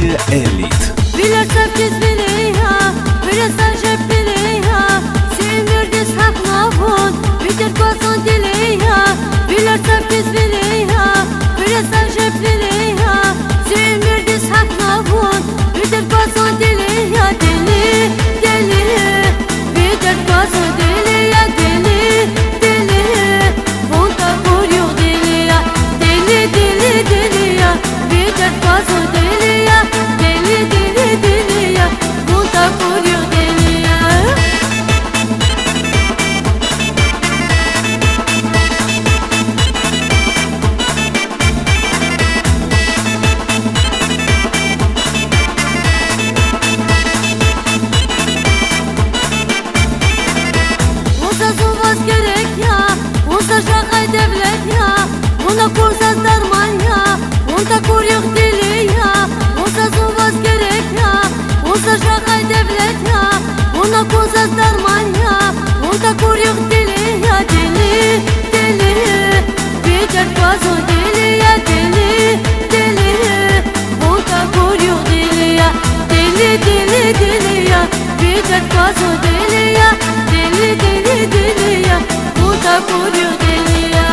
Радио Элит. Bilərsən biləyə, bilirsən biləyə, sevmirdiz haqlavun, bitir qazan diləyə. Bilərsən biləyə, bilirsən biləyə, sevmirdiz haqlavun, bitir qazan diləyə. Deli, deli, bitir qazan diləyə. Deli, deli, bunda vuruyor diləyə. Deli, deli, diləyə, bitir qazan diləyə. Deli, deli, diləyə, bunda vuruyor diləyə. Unsa şakay devlet ya, ona kursaz darman ya, onda kur yok dili ya. Unsa suvaz gerek ya, unsa şakay devlet ya, ona kursaz darman ya, onda kur yok dili ya. Deli, deli, bitir kazan dili ya. Deli, deli, onda kur yok dili ya. Deli, deli, dili ya, bitir kazan dili ya. Deli, deli, dili ya, bunda kur yok dili ya.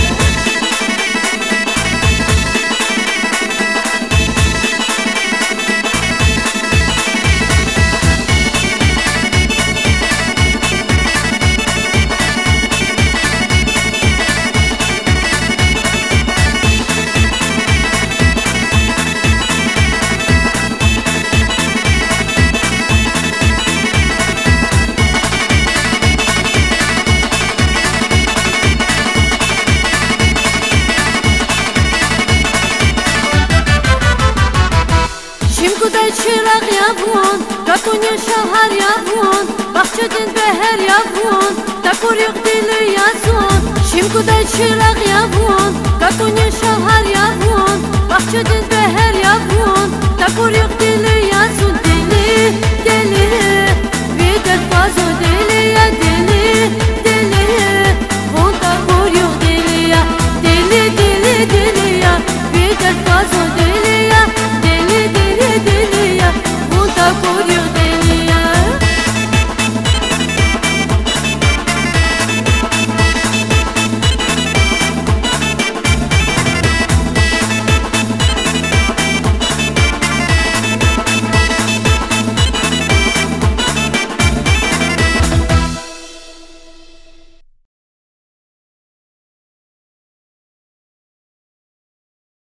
Kuday çırak yavun, Katunya şahar yavun, Bahçedin beher yavun, Takur yok dili yazun. Kuday çırak yavun, Katunya şahar yavun, Bahçedin beher yavun.